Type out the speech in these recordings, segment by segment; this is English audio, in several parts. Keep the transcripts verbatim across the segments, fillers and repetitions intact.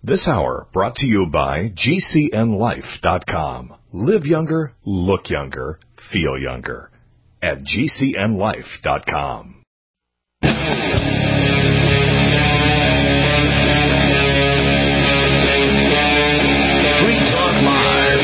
This hour brought to you by G C N life dot com. Live younger, look younger, feel younger at G C N life dot com. Free Talk Live.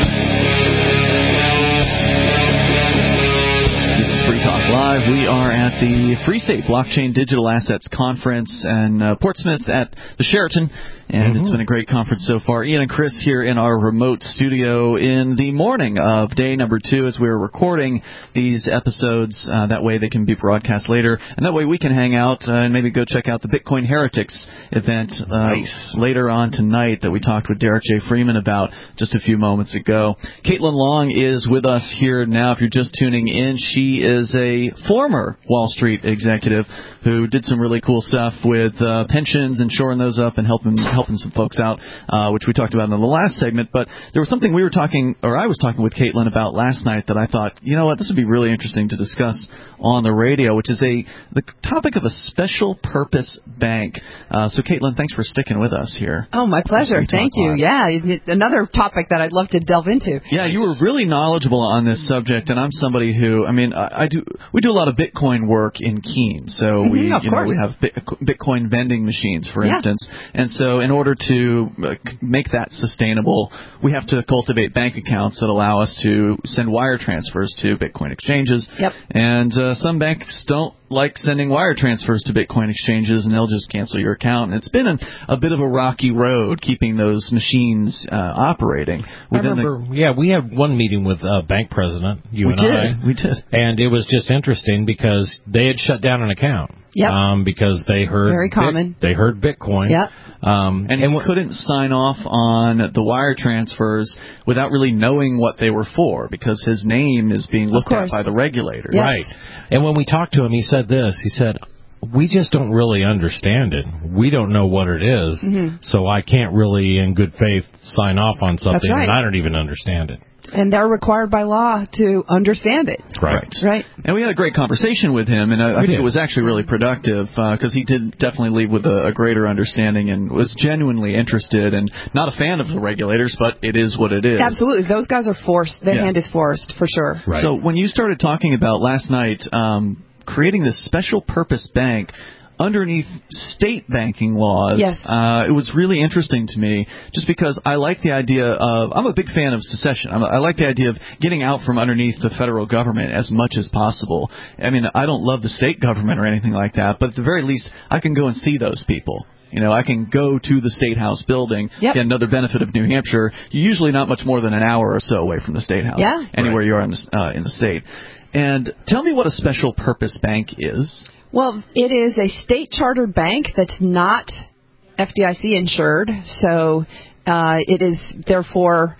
This is Free Talk Live. We are at the Free State Blockchain Digital Assets Conference in uh, Portsmouth at the Sheraton. And mm-hmm. It's been a great conference so far. Ian and Chris here in our remote studio in the morning of day number two as we're recording these episodes. Uh, that way they can be broadcast later. And that way we can hang out uh, and maybe go check out the Bitcoin Heretics event uh, nice. later on tonight that we talked with Derek J. Freeman about just a few moments ago. Caitlin Long is with us here now. If you're just tuning in, she is a former Wall Street executive who did some really cool stuff with uh, pensions and shoring those up and helping helping some folks out, uh, which we talked about in the last segment. But there was something we were talking, or I was talking with Caitlin about last night that I thought, you know what, this would be really interesting to discuss on the radio, which is a the topic of a special purpose bank. Uh, so, Caitlin, thanks for sticking with us here. Oh, my pleasure. Thank you. Live. Yeah, another topic that I'd love to delve into. Yeah, you were really knowledgeable on this subject, and I'm somebody who, I mean, I, I do. We do a lot of Bitcoin work in Keene, so we, mm-hmm, you know, we have Bitcoin vending machines, for yeah. instance, and so in order to make that sustainable, we have to cultivate bank accounts that allow us to send wire transfers to Bitcoin exchanges. Yep. And uh, some banks don't like sending wire transfers to Bitcoin exchanges, and they'll just cancel your account. And it's been a, a bit of a rocky road keeping those machines uh, operating. I remember, the, yeah, we had one meeting with a uh, bank president, you we and did, I. We did. And it was just interesting because they had shut down an account. Yep. Um, because they heard Very common. Bit, they heard Bitcoin. Yep. Um, and, and he w- couldn't sign off on the wire transfers without really knowing what they were for, because his name is being looked at by the regulators. Yes. Right. And when we talked to him, he said this. He said, we just don't really understand it. We don't know what it is, mm-hmm. so I can't really, in good faith, sign off on something, That's right. and I don't even understand it. And they're required by law to understand it. Right. Right. And we had a great conversation with him, and I, I think did. it was actually really productive because uh, he did definitely leave with a, a greater understanding and was genuinely interested and not a fan of the regulators, but it is what it is. Absolutely. Those guys are forced. Their yeah. hand is forced, for sure. Right. So when you started talking about last night um, creating this special purpose bank underneath state banking laws, yes. uh, it was really interesting to me just because I like the idea of, I'm a big fan of secession. I'm a, I like the idea of getting out from underneath the federal government as much as possible. I mean, I don't love the state government or anything like that, but at the very least, I can go and see those people. You know, I can go to the State House building. Yep. Again, another benefit of New Hampshire, you're usually not much more than an hour or so away from the State House, yeah. anywhere right. you are in the, uh, in the state. And tell me what a special purpose bank is. Well, it is a state-chartered bank that's not F D I C insured, so uh, it is therefore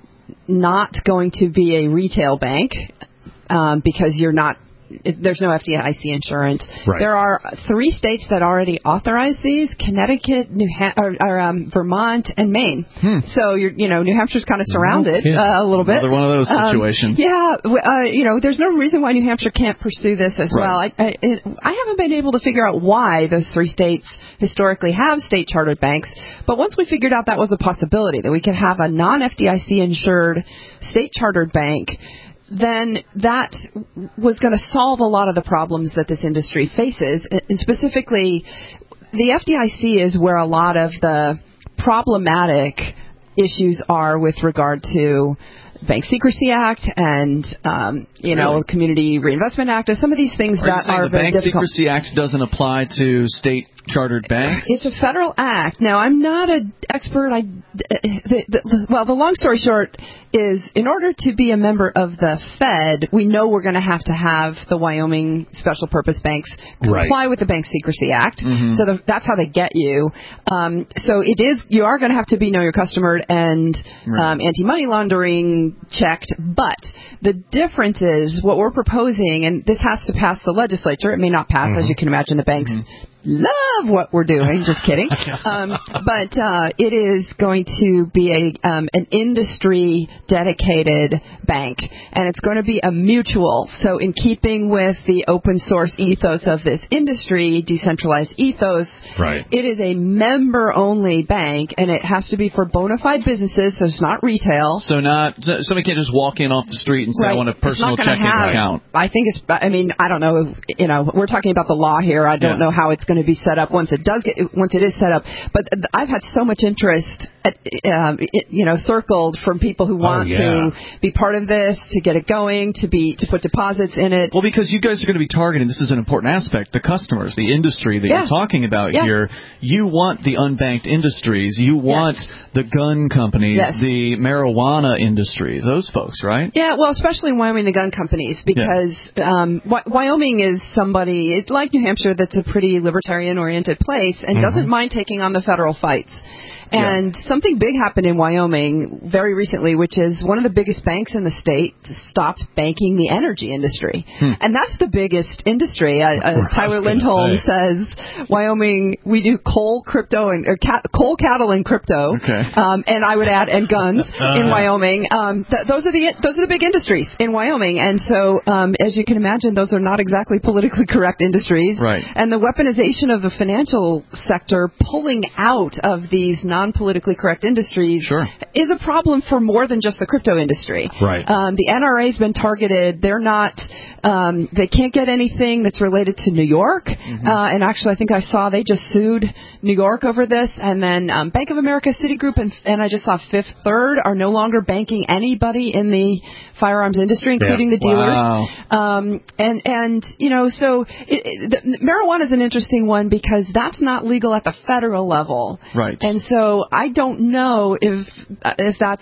not going to be a retail bank um, because you're not. There's no F D I C insurance. Right. There are three states that already authorize these: Connecticut, New ha- or, or um, Vermont, and Maine. Hmm. So you're, you know, New Hampshire's kind of surrounded okay. uh, a little bit. Another one of those situations. Um, yeah, uh, you know, there's no reason why New Hampshire can't pursue this as right. well. I, I, it, I haven't been able to figure out why those three states historically have state chartered banks, but once we figured out that was a possibility, that we could have a non-F D I C insured state chartered bank, then that was going to solve a lot of the problems that this industry faces. And specifically, the F D I C is where a lot of the problematic issues are with regard to Bank Secrecy Act and, um, you know, really? Community Reinvestment Act, and some of these things are that are the very Bank difficult. Secrecy Act doesn't apply to state chartered banks? It's a federal act. Now, I'm not an expert. I, the, the, well, the long story short is, in order to be a member of the Fed, we know we're going to have to have the Wyoming special purpose banks comply right. with the Bank Secrecy Act. Mm-hmm. So the, that's how they get you. Um, so it is. You are going to have to be know your customer and right. um, anti-money laundering checked. But the difference is what we're proposing, and this has to pass the legislature. It may not pass, mm-hmm. as you can imagine. The banks. Mm-hmm. love what we're doing. Just kidding. Um, but uh, it is going to be a um, an industry dedicated bank, and it's going to be a mutual. So in keeping with the open source ethos of this industry, decentralized ethos, right. it is a member only bank, and it has to be for bona fide businesses, so it's not retail. So not so somebody can't just walk in off the street and say, right. I want a personal checking have, account. I think it's, I mean, I don't know, you know, we're talking about the law here. I don't yeah. know how it's going to be set up once it does get, once it is set up. But I've had so much interest, at, um, it, you know, circled from people who want oh, yeah. to be part of this, to get it going, to be, to put deposits in it. Well, because you guys are going to be targeting, this is an important aspect, the customers, the industry that yeah. you're talking about yeah. here. You want the unbanked industries. You want yes. the gun companies, yes. the marijuana industry, those folks, right? Yeah, well, especially in Wyoming, the gun companies, because yeah. um, Wyoming is somebody, it, like New Hampshire, that's a pretty libertarian-oriented place and mm-hmm. doesn't mind taking on the federal fights. And yeah. something big happened in Wyoming very recently, which is one of the biggest banks in the state stopped banking the energy industry. Hmm. And that's the biggest industry. Uh, uh, Tyler Lindholm says, Wyoming, we do coal, crypto, and or ca- coal, cattle, and crypto. Okay. Um, and I would add, and guns uh, in Wyoming. Um, th- those are the those are the big industries in Wyoming. And so, um, as you can imagine, those are not exactly politically correct industries. Right. And the weaponization of the financial sector pulling out of these non non-politically correct industries sure. is a problem for more than just the crypto industry. Right. Um, the N R A's been targeted. They're not, um, they can't get anything that's related to New York. Mm-hmm. Uh, and actually, I think I saw they just sued New York over this. And then um, Bank of America, Citigroup, and, and I just saw Fifth Third are no longer banking anybody in the firearms industry, including yeah. the dealers. Wow. Um, and, and, you know, so it, it, the, marijuana is an interesting one because that's not legal at the federal level. Right. And so So I don't know if if that's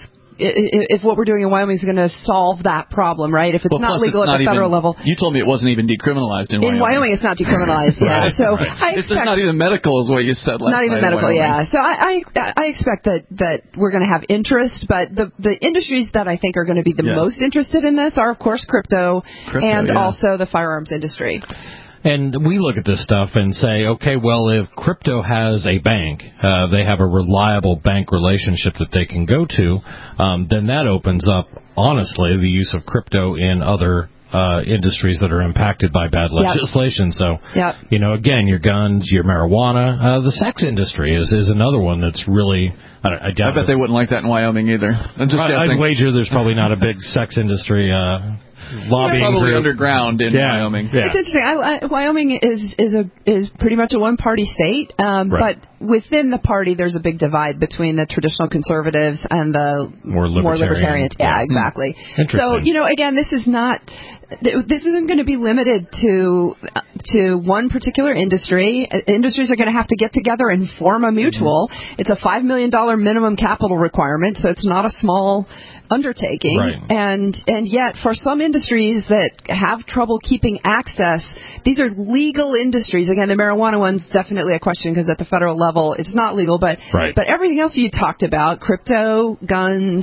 if what we're doing in Wyoming is going to solve that problem, right? If it's well, not legal it's at not the federal even, level. You told me it wasn't even decriminalized in Wyoming. In Wyoming, it's not decriminalized, yeah. right, so right. I It's expect, not even medical, is what you said last Not even night medical, in yeah. So I, I I expect that that we're going to have interest, but the the industries that I think are going to be the yeah. most interested in this are, of course, crypto, crypto and yeah. also the firearms industry. And we look at this stuff and say, okay, well, if crypto has a bank, uh, they have a reliable bank relationship that they can go to, um, then that opens up, honestly, the use of crypto in other uh, industries that are impacted by bad legislation. Yep. So, yep. you know, again, your guns, your marijuana, uh, the sex industry is, is another one that's really... I, don't, I, doubt I bet it. they wouldn't like that in Wyoming either. I'm just I, guessing. I'd wager there's probably not a big sex industry... Uh, lobbying yeah, probably group. underground in yeah. Wyoming. It's Yeah. interesting. I, I, Wyoming is is a is pretty much a one-party state, um, right. but within the party, there's a big divide between the traditional conservatives and the more libertarian. More libertarian. Yeah, yeah, exactly. Interesting. So you know, again, this is not. This isn't going to be limited to to one particular industry. Industries are going to have to get together and form a mutual. Mm-hmm. It's a five million dollar minimum capital requirement, so it's not a small undertaking. Right. And and yet, for some industries that have trouble keeping access, these are legal industries. Again, the marijuana one's definitely a question because at the federal level, it's not legal. But right. but everything else you talked about, crypto, guns,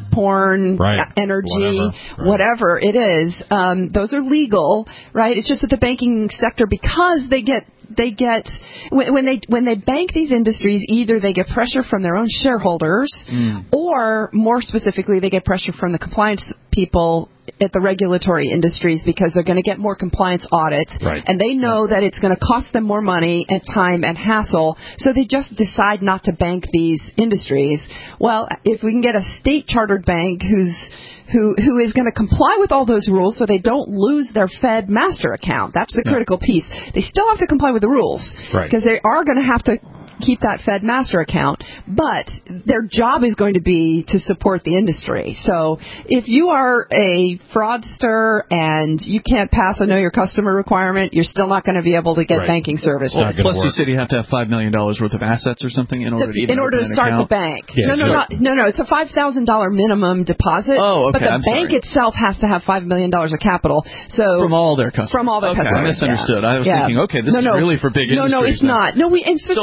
porn, right. energy, whatever, right. whatever it is, um, those are legal, right? It's just that the banking sector, because they get they get when, when they when they bank these industries, either they get pressure from their own shareholders, mm. or more specifically, they get pressure from the compliance people at the regulatory industries because they're going to get more compliance audits, right. and they know yeah. that it's going to cost them more money and time and hassle, so they just decide not to bank these industries. Well, if we can get a state chartered bank who's who who is going to comply with all those rules so they don't lose their Fed master account. That's the yeah. critical piece. They still have to comply with the rules because right. they are going to have to keep that Fed master account, but their job is going to be to support the industry. So if you are a fraudster and you can't pass a know your customer requirement, you're still not going to be able to get right. banking services. Well, plus work. You said you have to have five million dollars worth of assets or something in order to even in order to start account? the bank. Yeah, no, no, sure. not, no, no. It's a five thousand dollars minimum deposit. Oh, okay. But the I'm bank sorry. itself has to have five million dollars of capital. So from all their customers. From all their okay, customers. I misunderstood. Yeah. I was yeah. thinking, okay, this no, no. is really for big no, industries. No, no, it's now. not. No, we and So like a mom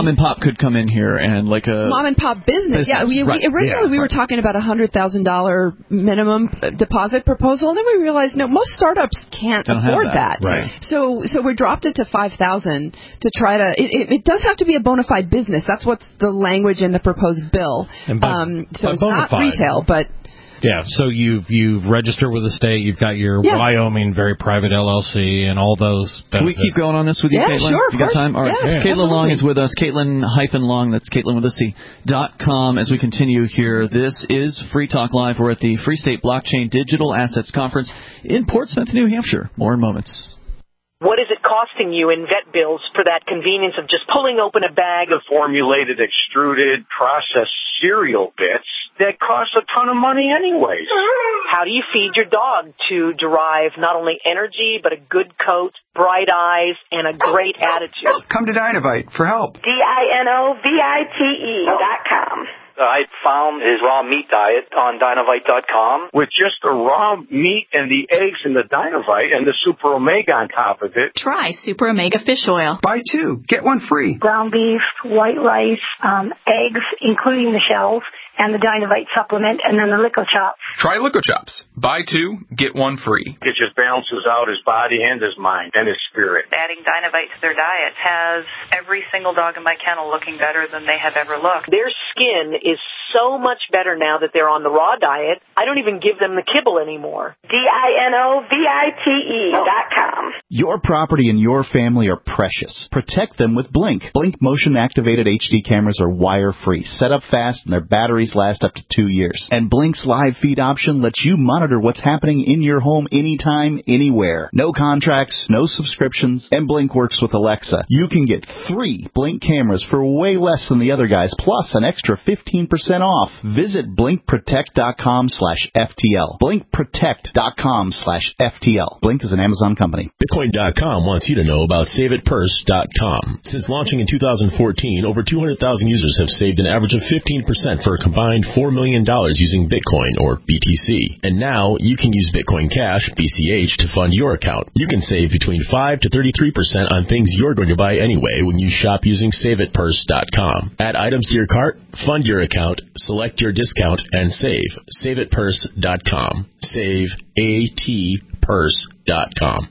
mom and pop could come in here and like a mom and pop business. business. Yeah, we, right. we originally yeah, we were right. talking about a hundred thousand dollar minimum deposit proposal, and then we realized no, most startups can't Don't afford that. that. Right. So so we dropped it to five thousand to try to. It, it, it does have to be a bona fide business. That's what's the language in the proposed bill. And by, um, so by it's not fide. retail, but. Yeah, so you've you've registered with the state, you've got your yeah. Wyoming very private L L C and all those benefits. Can we keep going on this with you, yeah, Caitlin? Sure, you got time? All right. Yeah, Caitlin absolutely. Long is with us. Caitlin hyphen Long, that's Caitlin with a C, dot com. As we continue here, this is Free Talk Live. We're at the Free State Blockchain Digital Assets Conference in Portsmouth, New Hampshire. More in moments. What is it costing you in vet bills for that convenience of just pulling open a bag of formulated, extruded, processed cereal bits that cost a ton of money anyways? How do you feed your dog to derive not only energy, but a good coat, bright eyes, and a great attitude? Come to Dynovite for help. D I N O V I T E dot com. I found his raw meat diet on Dynovite dot com. With just the raw meat and the eggs and the Dynovite and the Super Omega on top of it. Try Super Omega Fish Oil. Buy two, get one free. Ground beef, white rice, um, eggs, including the shells, and the Dynovite supplement, and then the Lico Chops. Try Lico Chops. Buy two, get one free. It just balances out his body and his mind and his spirit. Adding Dynovite to their diet has every single dog in my kennel looking better than they have ever looked. Their skin is so much better now that they're on the raw diet. I don't even give them the kibble anymore. D I N O V I T E dot com. Your property and your family are precious. Protect them with Blink. Blink motion-activated H D cameras are wire-free, set up fast, and their batteries last up to two years. And Blink's live feed option lets you monitor what's happening in your home anytime, anywhere. No contracts, no subscriptions, and Blink works with Alexa. You can get three Blink cameras for way less than the other guys, plus an extra fifteen percent off. Visit blink protect dot com slash F T L. blink protect dot com slash F T L. Blink is an Amazon company. Bitcoin dot com wants you to know about save it purse dot com. Since launching in two thousand fourteen, over two hundred thousand users have saved an average of fifteen percent for a combined four million dollars using Bitcoin, or B T C. And now, you can use Bitcoin Cash, B C H, to fund your account. You can save between five to thirty-three percent on things you're going to buy anyway when you shop using save it purse dot com. Add items to your cart, fund your account, select your discount, and save. save it purse dot com. Save A T purse dot com.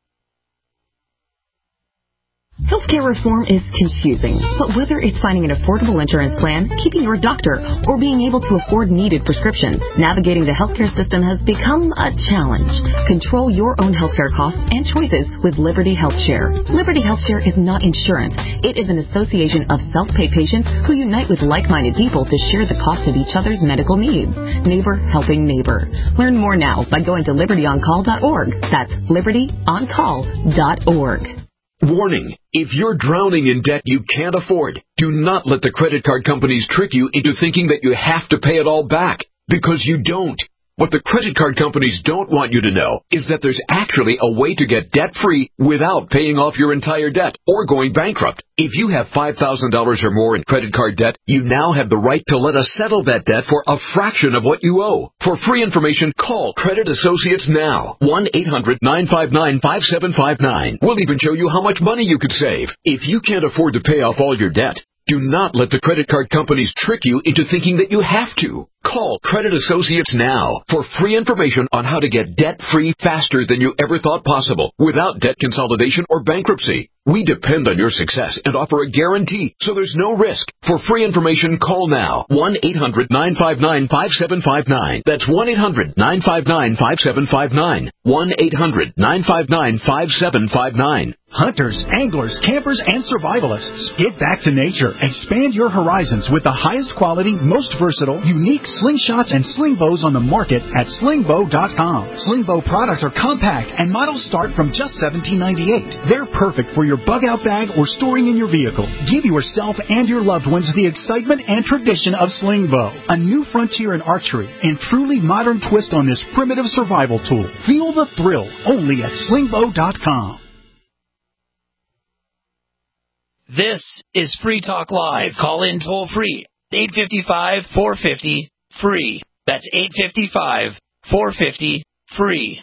Healthcare reform is confusing, but whether it's finding an affordable insurance plan, keeping your doctor, or being able to afford needed prescriptions, navigating the healthcare system has become a challenge. Control your own healthcare costs and choices with Liberty HealthShare. Liberty HealthShare is not insurance. It is an association of self-pay patients who unite with like-minded people to share the cost of each other's medical needs. Neighbor helping neighbor. Learn more now by going to liberty on call dot org. That's liberty on call dot org. Warning, if you're drowning in debt you can't afford, do not let the credit card companies trick you into thinking that you have to pay it all back, because you don't. What the credit card companies don't want you to know is that there's actually a way to get debt-free without paying off your entire debt or going bankrupt. If you have five thousand dollars or more in credit card debt, you now have the right to let us settle that debt for a fraction of what you owe. For free information, call Credit Associates now. one eight hundred nine five nine five seven five nine. We'll even show you how much money you could save. If you can't afford to pay off all your debt, do not let the credit card companies trick you into thinking that you have to. Call Credit Associates now for free information on how to get debt-free faster than you ever thought possible without debt consolidation or bankruptcy. We depend on your success and offer a guarantee, so there's no risk. For free information, call now. one eight hundred nine five nine five seven five nine. That's one eight hundred nine five nine five seven five nine. one eight hundred nine five nine five seven five nine. Hunters, anglers, campers, and survivalists. Get back to nature. Expand your horizons with the highest quality, most versatile, unique slingshots and sling bows on the market at sling bow dot com. Sling bow products are compact and models start from just seventeen ninety-eight. They're perfect for your bug-out bag or storing in your vehicle. Give yourself and your loved ones the excitement and tradition of sling bow. A new frontier in archery and truly modern twist on this primitive survival tool. Feel the thrill only at sling bow dot com. This is Free Talk Live. Call in toll free. eight five five, four five zero, free. That's eight five five, four five zero, free.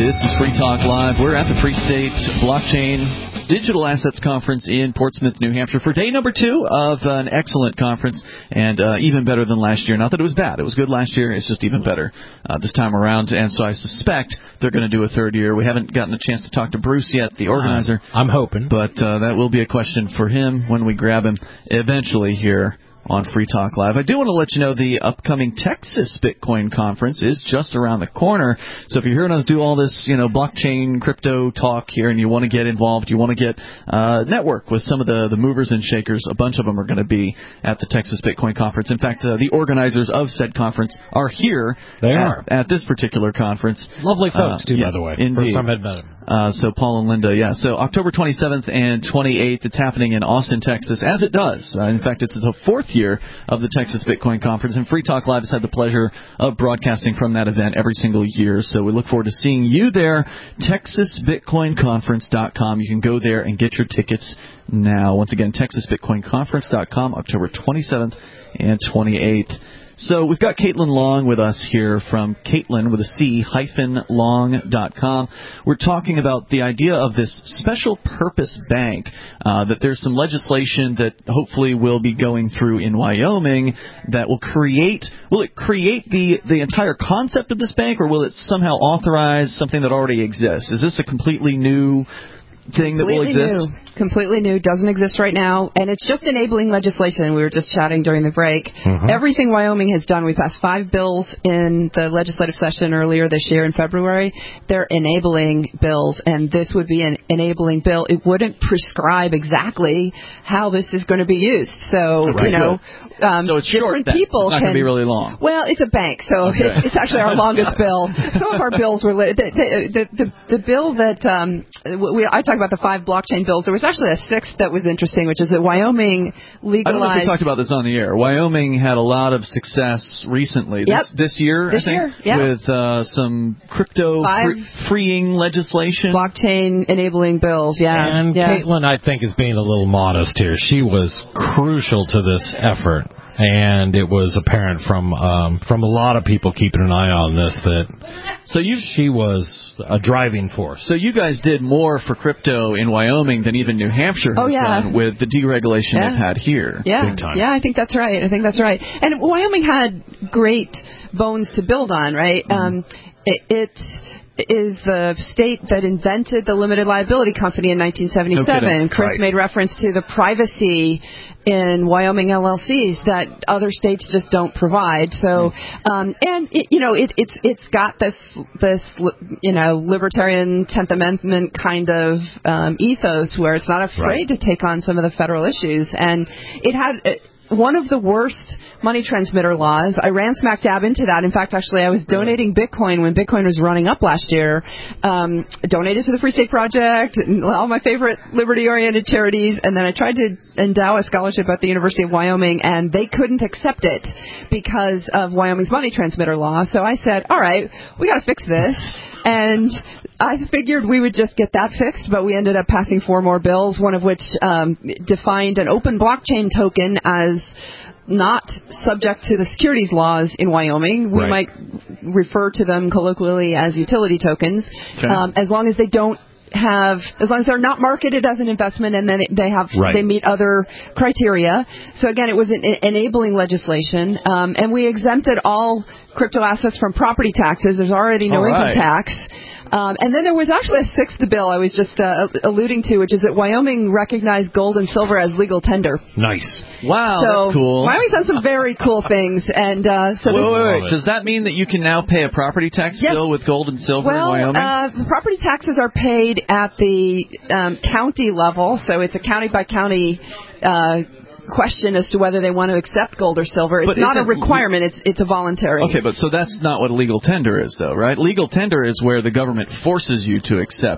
This is Free Talk Live. We're at the Free State Blockchain Digital Assets Conference in Portsmouth, New Hampshire for day number two of an excellent conference, and uh, even better than last year. Not that it was bad. It was good last year. It's just even better uh, this time around, and so I suspect they're going to do a third year. We haven't gotten a chance to talk to Bruce yet, the organizer. I'm hoping. But uh, that will be a question for him when we grab him eventually here on Free Talk Live. I do want to let you know the upcoming Texas Bitcoin Conference is just around the corner. So if you're hearing us do all this, you know, blockchain, crypto talk here, and you want to get involved, you want to get uh, network with some of the, the movers and shakers, a bunch of them are going to be at the Texas Bitcoin Conference. In fact, uh, the organizers of said conference are here they at, are. at this particular conference. Lovely folks, uh, too, yeah, by the way. Indeed. First time I'd met them. Uh, so Paul and Linda, yeah. So October twenty-seventh and twenty-eighth, it's happening in Austin, Texas, as it does. Uh, in fact, it's the fourth year of the Texas Bitcoin Conference, and Free Talk Live has had the pleasure of broadcasting from that event every single year. So we look forward to seeing you there. Texas Bitcoin Conference dot com. You can go there and get your tickets now. Once again, Texas Bitcoin Conference dot com, October twenty-seventh and twenty-eighth. So we've got Caitlin Long with us here from Caitlin with a C, hyphen long dot com. We're talking about the idea of this special purpose bank, uh, that there's some legislation that hopefully will be going through in Wyoming that will create, will it create the, the entire concept of this bank, or will it somehow authorize something that already exists? Is this a completely new thing that will exist? New. Completely new, doesn't exist right now, and it's just enabling legislation. We were just chatting during the break. Mm-hmm. Everything Wyoming has done, we passed five bills in the legislative session earlier this year in February. They're enabling bills, and this would be an enabling bill. It wouldn't prescribe exactly how this is going to be used. So, right. you know, um, so it's different short, people it's not can. Going to be really long. Well, it's a bank, so okay. it's, it's actually our longest bill. Some of our bills were li- the, the, the, the, the bill that um, we, I talk about the five blockchain bills. There was actually a sixth that was interesting, which is that Wyoming legalized. I don't know if we talked about this on the air. Wyoming had a lot of success recently. This, yep. this year, this I think, year, yep. with uh, some crypto free, freeing legislation. Blockchain enabling bills, yeah. And yeah. Caitlin, I think, is being a little modest here. She was crucial to this effort. And it was apparent from um, from a lot of people keeping an eye on this that so you she was a driving force. So you guys did more for crypto in Wyoming than even New Hampshire has oh, yeah. done with the deregulation yeah. they've had here. Yeah, big time. yeah, I think that's right. I think that's right. And Wyoming had great bones to build on, right? Mm-hmm. Um, it, it's is the state that invented the limited liability company in nineteen seventy-seven. No Chris right. made reference to the privacy in Wyoming L L Cs that other states just don't provide. So, um, and it, you know, it, it's it's got this this you know libertarian tenth Amendment kind of um, ethos where it's not afraid right. to take on some of the federal issues, and it had. It, one of the worst money transmitter laws. I ran smack dab into that. In fact, actually, I was donating Bitcoin when Bitcoin was running up last year. Um, donated to the Free State Project, all my favorite liberty-oriented charities, and then I tried to endow a scholarship at the University of Wyoming, and they couldn't accept it because of Wyoming's money transmitter law. So I said, all right, we got to fix this. And I figured we would just get that fixed, but we ended up passing four more bills, one of which um, defined an open blockchain token as not subject to the securities laws in Wyoming. We right. might refer to them colloquially as utility tokens, okay. um, as long as they don't have, as long as they're not marketed as an investment and then they have, right. they meet other criteria. So again, it was an enabling legislation, um, and we exempted all crypto assets from property taxes. There's already no all income right. tax. Um, and then there was actually a sixth bill I was just uh, alluding to, which is that Wyoming recognized gold and silver as legal tender. Nice. Wow, so that's cool. Wyoming's done some very cool things. And uh, so wait, this, wait, wait. Does that mean that you can now pay a property tax yes. bill with gold and silver well, in Wyoming? Uh, the property taxes are paid at the um, county level, so it's a county by county uh question as to whether they want to accept gold or silver. It's but not a requirement. It's it's a voluntary. Okay, but so that's not what a legal tender is, though, right? Legal tender is where the government forces you to accept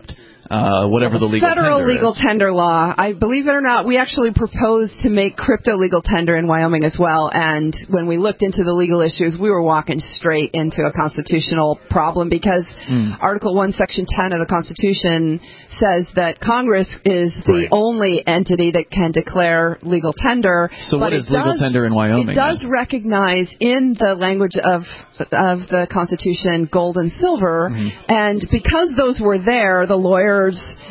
uh, whatever the legal federal tender legal is. tender law. I believe it or not, we actually proposed to make crypto legal tender in Wyoming as well. And when we looked into the legal issues, we were walking straight into a constitutional problem because mm. Article one, Section ten of the Constitution says that Congress is the right. only entity that can declare legal tender. So but what is legal does, tender in Wyoming? It does then? recognize in the language of of the Constitution gold and silver, mm-hmm. and because those were there, the lawyers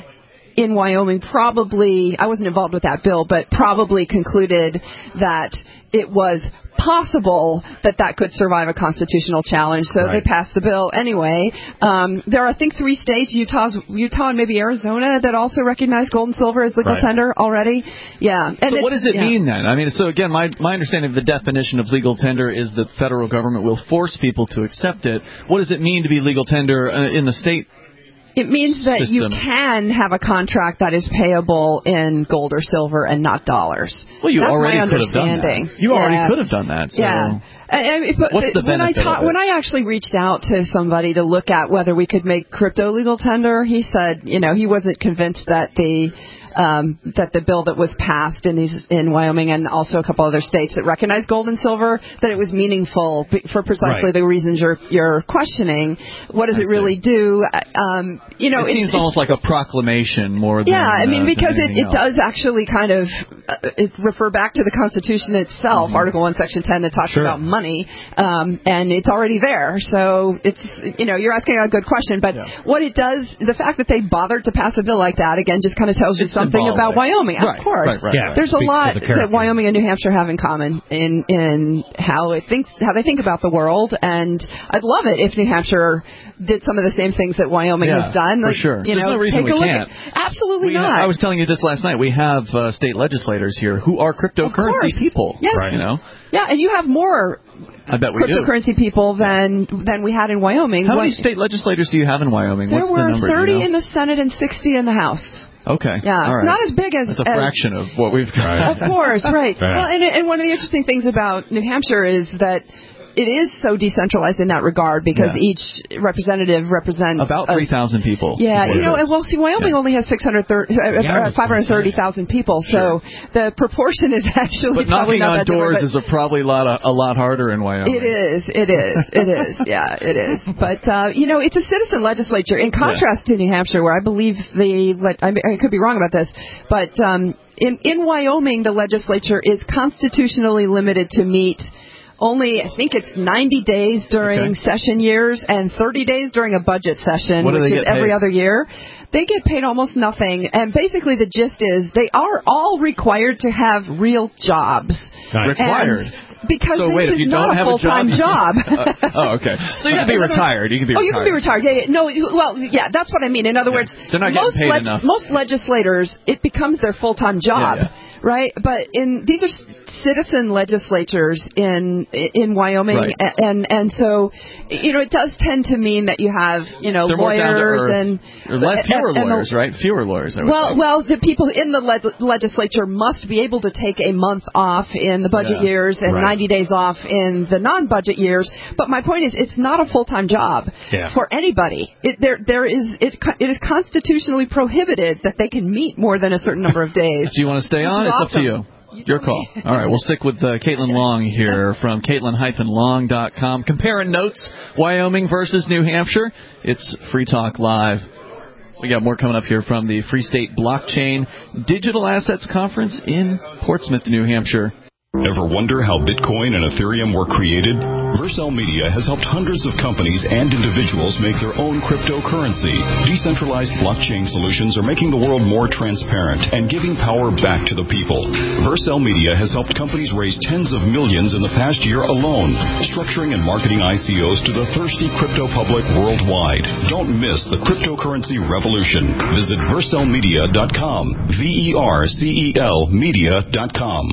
in Wyoming probably, I wasn't involved with that bill, but probably concluded that it was possible that that could survive a constitutional challenge, so right. they passed the bill anyway. Um, there are, I think, three states, Utah's, Utah and maybe Arizona, that also recognize gold and silver as legal right. tender already. Yeah. And so what does it yeah. mean then? I mean, so again, my my understanding of the definition of legal tender is that the federal government will force people to accept it. What does it mean to be legal tender uh, in the state? It means that system. you can have a contract that is payable in gold or silver and not dollars. Well, you That's already my could have done understanding. that. You yeah. already could have done that. So. Yeah. And, and, but What's the when I benefit ta- of it? When I actually reached out to somebody to look at whether we could make crypto legal tender, he said, you know, he wasn't convinced that the Um, that the bill that was passed in these in Wyoming and also a couple other states that recognize gold and silver, that it was meaningful for precisely right. the reasons you're you're questioning. What does I it see. really do? Um, you know, it seems almost like a proclamation more than yeah. I mean, uh, because it, it does actually kind of uh, it refer back to the Constitution itself, mm-hmm. Article one, Section ten, that talks sure. about money, um, and it's already there. So it's you know you're asking a good question, but yeah. what it does, the fact that they bothered to pass a bill like that again just kind of tells you it's something symbolic. About Wyoming, right, of course. Right, right, yeah, right. There's Speaks a lot the that Wyoming and New Hampshire have in common in in how it thinks, how they think about the world, and I'd love it if New Hampshire did some of the same things that Wyoming yeah, has done. Like, for sure. You There's know, no reason take we a look can't. At, absolutely we not. Have, I was telling you this last night. We have uh, state legislators here who are cryptocurrency people. Yes. Right. You know. Yeah, and you have more I bet we cryptocurrency do. people than than we had in Wyoming. How many state legislators do you have in Wyoming? There What's were the number? thirty you know? in the Senate and sixty in the House. Okay. Yeah, All it's right. not as big as... That's a as, fraction of what we've got. Of course, right. right. Well, and, and one of the interesting things about New Hampshire is that it is so decentralized in that regard because yeah. each representative represents... About three thousand people. Yeah, you know, and well, see, Wyoming yeah. only has six hundred thirty, uh, yeah, five hundred thirty thousand people, sure. so the proportion is actually but probably not knocking on that doors different, is a probably a lot, a lot harder in Wyoming. It is, it is, it is, yeah, it is. But, uh, you know, it's a citizen legislature, in contrast yeah. to New Hampshire, where I believe the... I, mean, I could be wrong about this, but um, in, in Wyoming, the legislature is constitutionally limited to meet... Only, I think it's ninety days during okay. session years and thirty days during a budget session, which is every other year. They get paid almost nothing. And basically the gist is they are all required to have real jobs. Nice. Required? Because so this wait, is if you not don't a have full-time a job, job. uh, oh, okay. So you can be retired. You can be oh, retired. you can be retired. Yeah, yeah. No, well, yeah, that's what I mean. In other yeah. words, They're not most, getting paid leg- enough. most legislators, it becomes their full-time job, yeah, yeah. right? But in these are citizen legislatures in in Wyoming, right. and and so you know it does tend to mean that you have you know They're lawyers and or less, fewer and, lawyers, and the, right? Fewer lawyers. I would well, think. well, the people in the le- legislature must be able to take a month off in the budget yeah. years and right. ninety days off in the non-budget years. But my point is, it's not a full-time job yeah. for anybody. It, there, there is it, it is constitutionally prohibited that they can meet more than a certain number of days. Do you want to stay on? It's awesome. up to you. You Your call. All right, we'll stick with uh, Caitlin Long here from Caitlin Long dot com. Comparing notes, Wyoming versus New Hampshire. It's Free Talk Live. We got more coming up here from the Free State Blockchain Digital Assets Conference in Portsmouth, New Hampshire. Ever wonder how Bitcoin and Ethereum were created? Vercel Media has helped hundreds of companies and individuals make their own cryptocurrency. Decentralized blockchain solutions are making the world more transparent and giving power back to the people. Vercel Media has helped companies raise tens of millions in the past year alone, structuring and marketing I C Os to the thirsty crypto public worldwide. Don't miss the cryptocurrency revolution. Visit vercel media dot com. V E R C E L media dot com.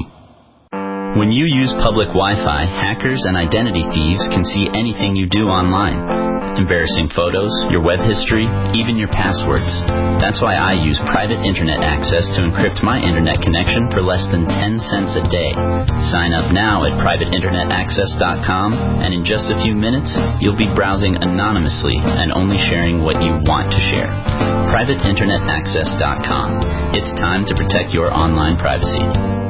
When you use public Wi-Fi, hackers and identity thieves can see anything you do online. embarrassing photos, your web history, even your passwords. That's why I use private internet access to encrypt my internet connection for less than ten cents a day. Sign up now at private internet access dot com, and in just a few minutes, you'll be browsing anonymously and only sharing what you want to share. private internet access dot com. It's time to protect your online privacy.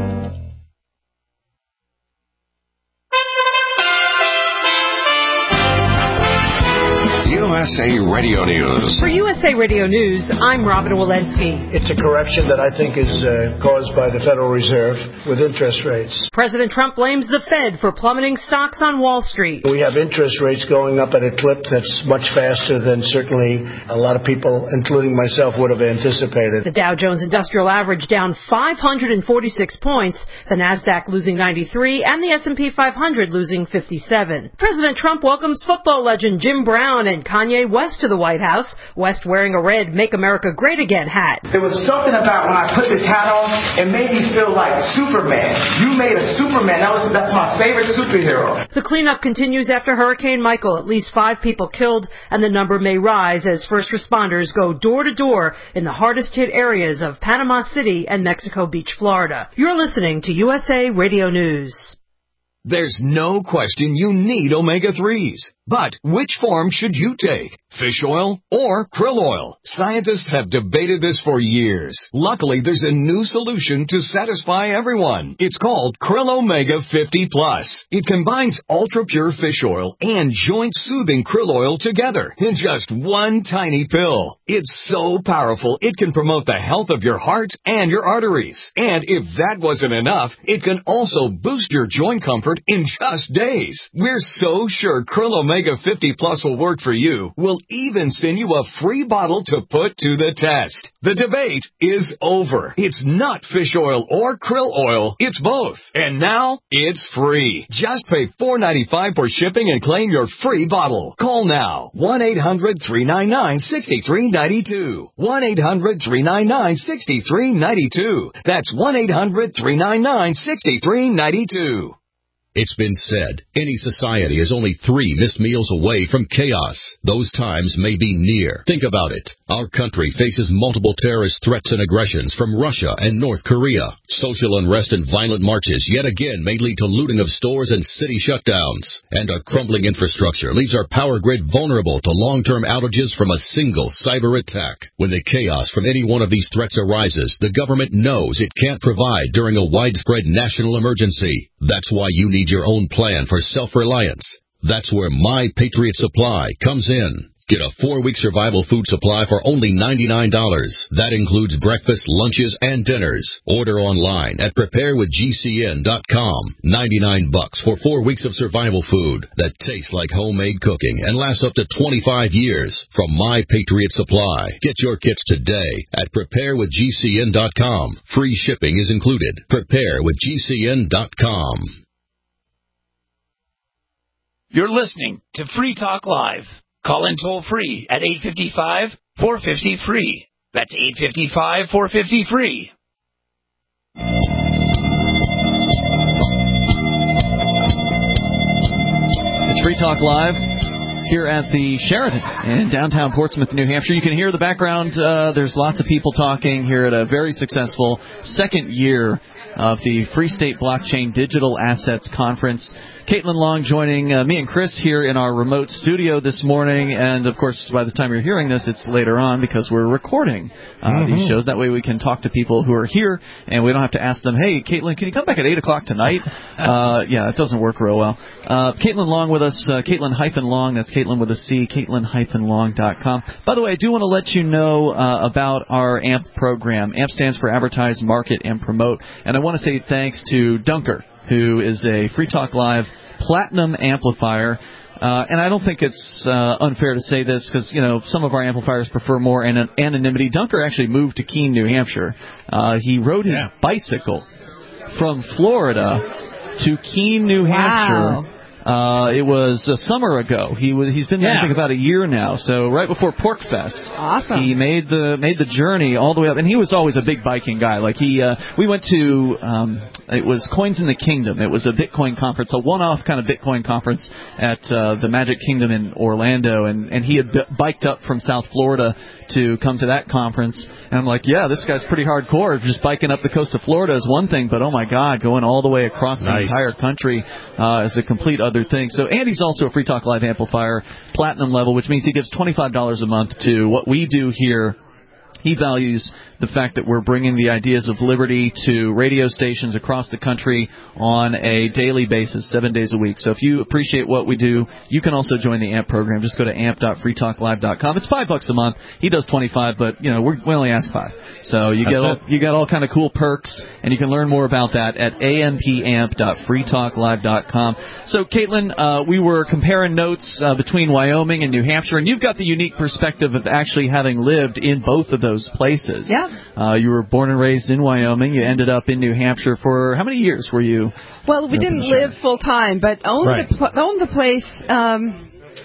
U S A Radio News. For U S A Radio News, I'm Robin Walensky. It's a correction that I think is uh, caused by the Federal Reserve with interest rates. President Trump blames the Fed for plummeting stocks on Wall Street. We have interest rates going up at a clip that's much faster than certainly a lot of people, including myself, would have anticipated. The Dow Jones Industrial Average down five hundred forty-six points, the NASDAQ losing ninety-three, and the S and P five hundred losing fifty-seven. President Trump welcomes football legend Jim Brown and Kanye West to the White House, West wearing a red Make America Great Again hat. There was something about when I put this hat on, it made me feel like Superman. You made a Superman. That was, that's my favorite superhero. The cleanup continues after Hurricane Michael. At least five people killed, and the number may rise as first responders go door to door in the hardest hit areas of Panama City and Mexico Beach, Florida. You're listening to U S A Radio News. There's no question you need omega threes. But which form should you take? Fish oil or krill oil? Scientists have debated this for years. Luckily, there's a new solution to satisfy everyone. It's called Krill Omega fifty plus. It combines ultra-pure fish oil and joint-soothing krill oil together in just one tiny pill. It's so powerful, it can promote the health of your heart and your arteries. And if that wasn't enough, it can also boost your joint comfort in just days. We're so sure Krill Omega fifty plus will work for you. We'll even send you a free bottle to put to the test. The debate is over. It's not fish oil or krill oil. It's both. And now it's free. Just pay four dollars and ninety-five cents for shipping and claim your free bottle. Call now. one eight hundred three nine nine six three nine two. one eight hundred three nine nine six three nine two. That's one eight hundred three nine nine six three nine two. It's been said, any society is only three missed meals away from chaos. Those times may be near. Think about it. Our country faces multiple terrorist threats and aggressions from Russia and North Korea. Social unrest and violent marches yet again may lead to looting of stores and city shutdowns. And a crumbling infrastructure leaves our power grid vulnerable to long-term outages from a single cyber attack. When the chaos from any one of these threats arises, the government knows it can't provide during a widespread national emergency. That's why you need your own plan for self-reliance. That's where My Patriot Supply comes in. Get a four-week survival food supply for only ninety-nine dollars. That includes breakfast, lunches, and dinners. Order online at prepare with G C N dot com. ninety-nine bucks for four weeks of survival food that tastes like homemade cooking and lasts up to twenty-five years from My Patriot Supply. Get your kits today at prepare with G C N dot com. Free shipping is included. prepare with G C N dot com. You're listening to Free Talk Live. Call in toll free at eight five five, four five zero, free. That's eight five five, four five zero, free. It's Free Talk Live here at the Sheraton in downtown Portsmouth, New Hampshire. You can hear the background. Uh, there's lots of people talking here at a very successful second year of the Free State Blockchain Digital Assets Conference. Caitlin Long joining uh, me and Chris here in our remote studio this morning. And, of course, by the time you're hearing this, it's later on because we're recording uh, mm-hmm. these shows. That way we can talk to people who are here, and we don't have to ask them, hey, Caitlin, can you come back at eight o'clock tonight? uh, yeah, it doesn't work real well. Uh, Caitlin Long with us, uh, Caitlin-Long, that's Caitlin with a C, Caitlin Long dot com. By the way, I do want to let you know uh, about our A M P program. A M P stands for Advertise, Market, and Promote. And I want to say thanks to Dunker, who is a Free Talk Live Platinum amplifier. Uh, and I don't think it's uh, unfair to say this because, you know, some of our amplifiers prefer more an- anonymity. Dunker actually moved to Keene, New Hampshire. Uh, he rode his yeah. bicycle from Florida to Keene, New wow. Hampshire. Uh, it was a summer ago. He was he's been there Yeah. I think about a year now. So right before Pork Fest, awesome. He made the made the journey all the way up, and he was always a big biking guy. Like he, uh, we went to um, it was Coins in the Kingdom. It was a Bitcoin conference, a one-off kind of Bitcoin conference at uh, the Magic Kingdom in Orlando, and and he had b- biked up from South Florida to come to that conference. And I'm like, yeah, this guy's pretty hardcore. Just biking up the coast of Florida is one thing, but oh my God, going all the way across the Nice. entire country uh, is a complete other thing. So Andy's also a Free Talk Live amplifier, platinum level, which means he gives twenty-five dollars a month to what we do here. He values the fact that we're bringing the ideas of liberty to radio stations across the country on a daily basis, seven days a week. So if you appreciate what we do, you can also join the A M P program. Just go to amp dot free talk live dot com. It's five bucks a month. He does twenty-five, but you know we're, we only ask five. So you That's get all, it. you got all kind of cool perks, and you can learn more about that at amp dot free talk live dot com. So Caitlin, uh, we were comparing notes uh, between Wyoming and New Hampshire, and you've got the unique perspective of actually having lived in both of those places. Yeah. Uh, you were born and raised in Wyoming. You ended up in New Hampshire for how many years were you? Well, we didn't live full time, but owned Right. the pl- owned the place. Um,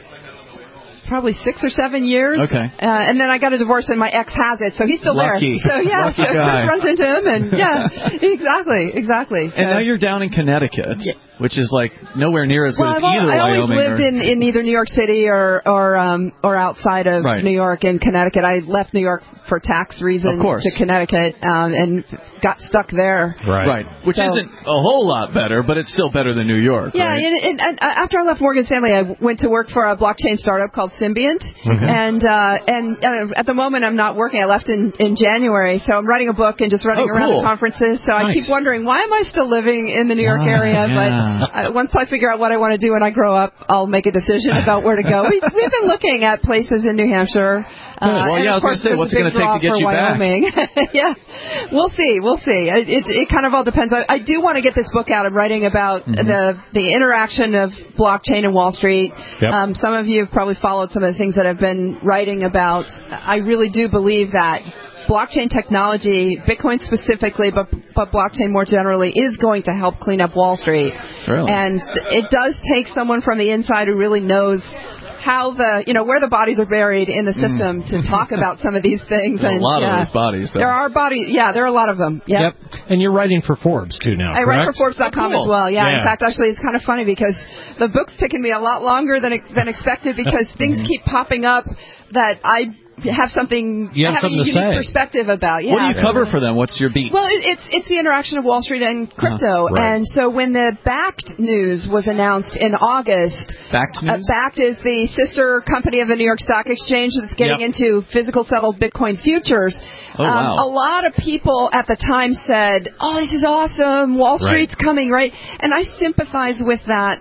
Probably six or seven years. Okay. Uh, and then I got a divorce, and my ex has it, so he's still Lucky. there. So yeah, Lucky so guy. Chris runs into him, and yeah, exactly, exactly. So. And now you're down in Connecticut, Yeah. which is like nowhere near as good Well, as I've al- either I always Wyoming. lived or, in, in either New York City or or um, or outside of Right. New York and Connecticut. I left New York for tax reasons Of course. to Connecticut um, and got stuck there. Right. Which So- isn't a whole lot better, but it's still better than New York. Yeah, right? and, and, and after I left Morgan Stanley, I went to work for a blockchain startup called Symbiont, Okay. and uh, and uh, at the moment I'm not working. I left in, in January, so I'm writing a book and just running Oh, around cool. to conferences. So I Nice. keep wondering, why am I still living in the New York Ah, area? yeah. But uh, once I figure out what I want to do when I grow up, I'll make a decision about where to go. We, we've been looking at places in New Hampshire. Uh, Well, and yeah, I of was gonna course, say, there's what's a it big gonna take to draw get for you back? Wyoming. Yeah, we'll see, we'll see. It, it, it kind of all depends. I, I do want to get this book out. I'm writing about Mhm. the the interaction of blockchain and Wall Street. Yep. Um, some of you have probably followed some of the things that I've been writing about. I really do believe that blockchain technology, Bitcoin specifically, but but blockchain more generally, is going to help clean up Wall Street. Really? And it does take someone from the inside who really knows how the, you know, where the bodies are buried in the system Mm. to talk about some of these things. There are a and, lot of yeah, those bodies, though. There are bodies, yeah, there are a lot of them. Yep. Yep. And you're writing for Forbes, too, now, I write for correct? Forbes dot com Oh, cool. as well. Yeah. Yeah. In fact, actually, it's kind of funny because the book's taken me a lot longer than than expected because things keep popping up that I have something, You have I have something a to unique say. perspective about. Yeah. What do you cover for them? What's your beat? Well, it, it's it's the interaction of Wall Street and crypto, Uh-huh. Right. and so when the Bakkt news was announced in August, Bakkt uh, news? Bakkt is the sister company of the New York Stock Exchange that's getting Yep. into physical settled Bitcoin futures. Oh, um, wow. A lot of people at the time said, "Oh, this is awesome! Wall Right. Street's coming, right?" And I sympathize with that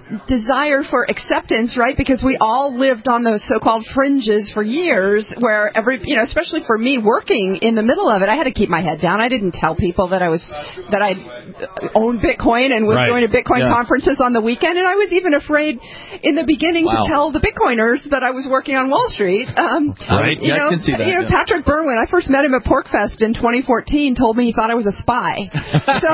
desire for acceptance, right? Because we all lived on those so-called fringes for years where every, you know, especially for me working in the middle of it, I had to keep my head down. I didn't tell people that I was, that I owned Bitcoin and was Right. going to Bitcoin Yeah. conferences on the weekend. And I was even afraid in the beginning Wow. to tell the Bitcoiners that I was working on Wall Street. Um, Right. You Yeah, I know, can see that, you know, yeah. Patrick Byrne, when I first met him at PorkFest in twenty fourteen, told me he thought I was a spy. So,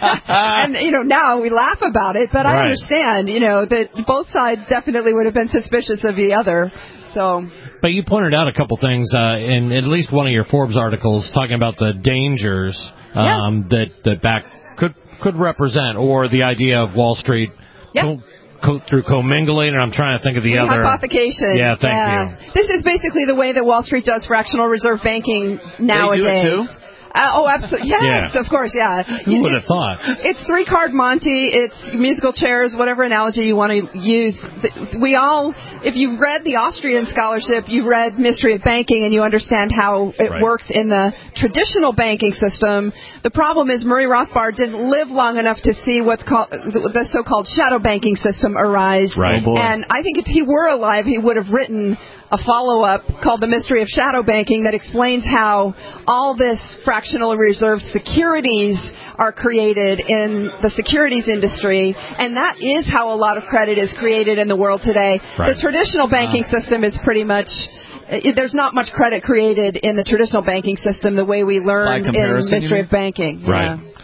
and you know, now we laugh about it, but I Right. understand, you know, that both sides definitely would have been suspicious of the other. So, But you pointed out a couple things uh, in at least one of your Forbes articles talking about the dangers um, that that back could could represent, or the idea of Wall Street Yep. co- co- through commingling. And I'm trying to think of the other hypothecation. Yeah, thank yeah. you. This is basically the way that Wall Street does fractional reserve banking nowadays. too? Uh, oh, absolutely. Yes, Yeah. of course, yeah. Who would have thought? It's three-card Monty. It's musical chairs, whatever analogy you want to use. We all, if you've read the Austrian scholarship, you've read Mystery of Banking, and you understand how it Right. works in the traditional banking system. The problem is Murray Rothbard didn't live long enough to see what's called the so-called shadow banking system arise. Right. Oh, boy. And I think if he were alive, he would have written a follow-up called The Mystery of Shadow Banking that explains how all this fractional reserve securities are created in the securities industry, and that is how a lot of credit is created in the world today. Right. The traditional banking system is pretty much, uh, there's not much credit created in the traditional banking system the way we learned in comparison, you Mystery mean? of Banking. Right. Yeah.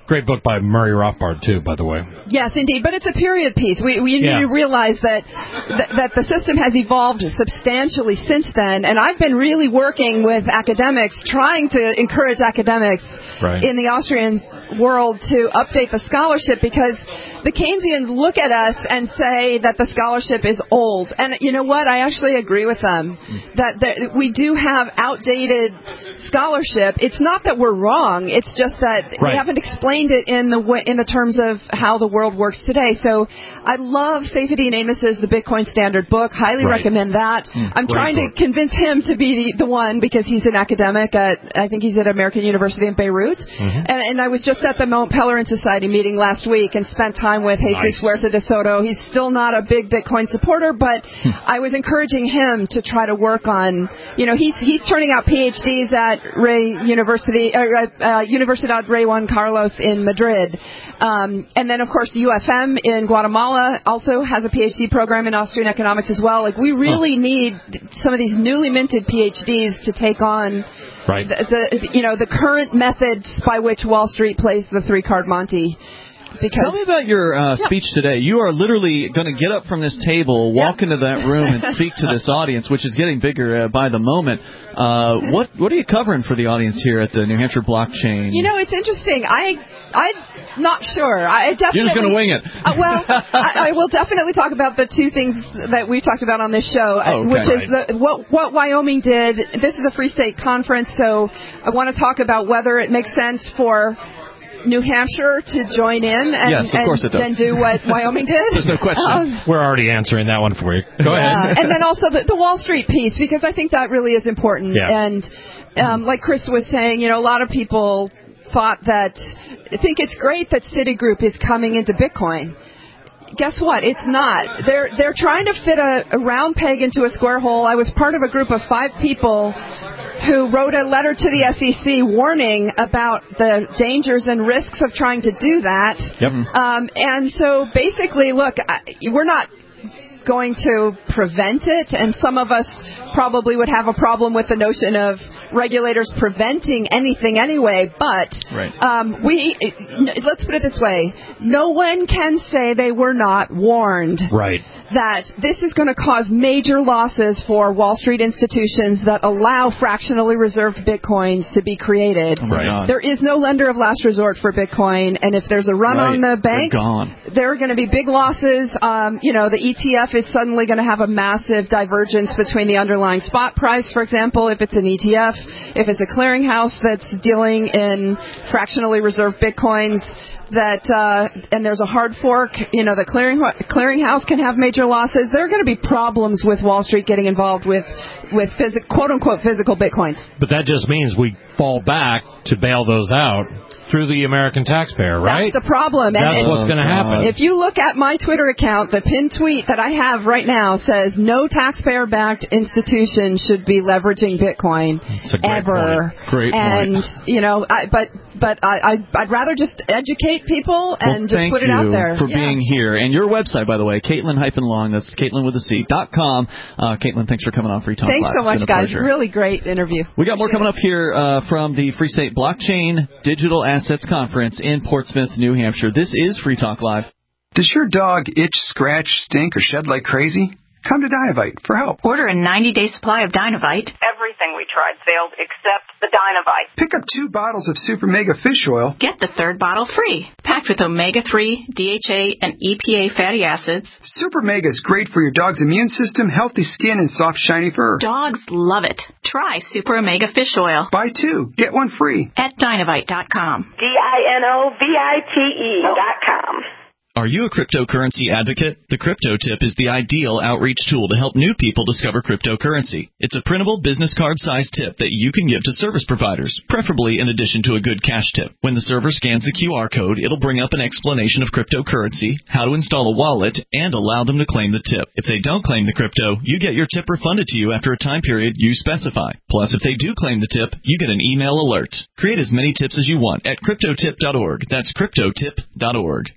Great book by Murray Rothbard, too, by the way. Yes, indeed. But it's a period piece. We, we need Yeah. to realize that, that that the system has evolved substantially since then. And I've been really working with academics, trying to encourage academics Right. in the Austrian world to update the scholarship, because the Keynesians look at us and say that the scholarship is old. And you know what? I actually agree with them that, that we do have outdated scholarship. It's not that we're wrong. It's just that Right. we haven't explained it in the w- in the terms of how the world works today. So I love Saifedean Amos's The Bitcoin Standard book. Highly Right. recommend that. Mm, I'm great trying book. to convince him to be the, the one, because he's an academic at, I think he's at American University in Beirut. Mm-hmm. And, and I was just at the Mount Pelerin Society meeting last week and spent time with Jesus Nice. Huerta de Soto. He's still not a big Bitcoin supporter, but I was encouraging him to try to work on, you know, he's he's turning out PhDs at Rey University, uh, uh, Universidad Rey Juan Carlos in Madrid. Um, and then, of course, U F M in Guatemala also has a PhD program in Austrian economics as well. Like, we really need some of these newly minted PhDs to take on Right. the, the you know the current methods by which Wall Street plays the three-card Monte. Because Tell me about your uh, Yeah. speech today. You are literally going to get up from this table, walk into that room, and speak to this audience, which is getting bigger uh, by the moment. Uh, what what are you covering for the audience here at the New Hampshire Blockchain? You know, it's interesting. I I'm not sure. I definitely You're just going to wing it. Uh, well, I, I will definitely talk about the two things that we've talked about on this show, uh, Oh, okay. which is the, what what Wyoming did. This is a Free State Conference, so I want to talk about whether it makes sense for New Hampshire to join in and, Yes, of and course it does. then do what Wyoming did. There's no question. Um, We're already answering that one for you. Go ahead. uh, and then also the, the Wall Street piece, because I think that really is important. Yeah. And um, like Chris was saying, you know, a lot of people thought that, think it's great that Citigroup is coming into Bitcoin. Guess what? It's not. They're they're trying to fit a, a round peg into a square hole. I was part of a group of five people who wrote a letter to the S E C warning about the dangers and risks of trying to do that. Yep. Um, and so basically, look, I, we're not going to prevent it, and some of us probably would have a problem with the notion of regulators preventing anything anyway, but Right. um, we let's put it this way: no one can say they were not warned Right. that this is going to cause major losses for Wall Street institutions that allow fractionally reserved bitcoins to be created. Oh my God. There is no lender of last resort for Bitcoin, and if there's a run Right. on the They're bank, gone. there are going to be big losses. Um, you know, the E T F is suddenly going to have a massive divergence between the underlying spot price, for example, if it's an E T F. If it's a clearinghouse that's dealing in fractionally reserved bitcoins, that uh, and there's a hard fork, you know, the clearing clearinghouse can have major losses. There are going to be problems with Wall Street getting involved with with phys- quote unquote physical bitcoins. But that just means we fall back to bail those out through the American taxpayer, right? That's the problem. That's and what's going to happen. If you look at my Twitter account, the pinned tweet that I have right now says no taxpayer-backed institution should be leveraging Bitcoin That's a great ever. point. Great and point. you know, I, but but I, I I'd rather just educate people and well, just thank put it you out there for Yeah. being here. And your website, by the way, Caitlin hyphen Long. That's Caitlin with a C dot com. Uh, Caitlin, thanks for coming on Free Talk Thanks Live. so It's much, been a guys. pleasure. Really great interview. We got more coming up here uh, from the Free State Blockchain Digital Assets Conference in Portsmouth, New Hampshire. This is Free Talk Live. Does your dog itch, scratch, stink, or shed like crazy? Come to Dynovite for help. Order a ninety-day supply of Dynovite. Everything we tried failed except the Dynovite. Pick up two bottles of Super Mega Fish Oil. Get the third bottle free. Packed with omega three, D H A, and E P A fatty acids. Super Mega is great for your dog's immune system, healthy skin, and soft, shiny fur. Dogs love it. Try Super Omega Fish Oil. Buy two, get one free. At Dynovite dot com. D I N O V I T E dot com. Are you a cryptocurrency advocate? The Crypto Tip is the ideal outreach tool to help new people discover cryptocurrency. It's a printable business card-sized tip that you can give to service providers, preferably in addition to a good cash tip. When the server scans the Q R code, it'll bring up an explanation of cryptocurrency, how to install a wallet, and allow them to claim the tip. If they don't claim the crypto, you get your tip refunded to you after a time period you specify. Plus, if they do claim the tip, you get an email alert. Create as many tips as you want at crypto tip dot org. That's crypto tip dot org.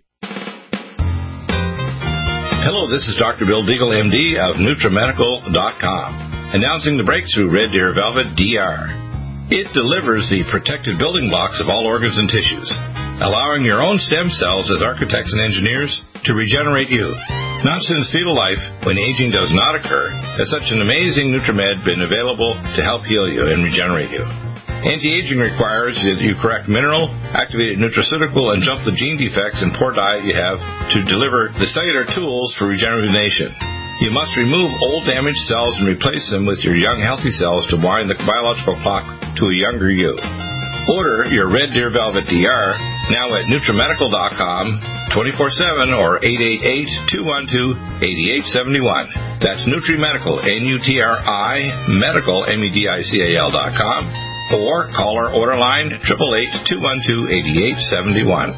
Hello, this is Doctor Bill Deagle, M D of NutriMedical dot com, announcing the breakthrough Red Deer Velvet D R. It delivers the protective building blocks of all organs and tissues. allowing your own stem cells as architects and engineers to regenerate you. Nonsense fetal life, when aging does not occur, has such an amazing Nutrimed been available to help heal you and regenerate you. Anti-aging requires that you correct mineral, activated nutraceutical, and jump the gene defects and poor diet you have to deliver the cellular tools for rejuvenation. You must remove old damaged cells and replace them with your young healthy cells to wind the biological clock to a younger you. Order your Red Deer Velvet D R now at Nutrimedical dot com, twenty-four seven or eight eight eight, two one two, eight eight seven one. That's Nutrimedical, N U T R I, Medical, M E D I C A L dot com, or call our order line, eight eight eight, two one two, eight eight seven one.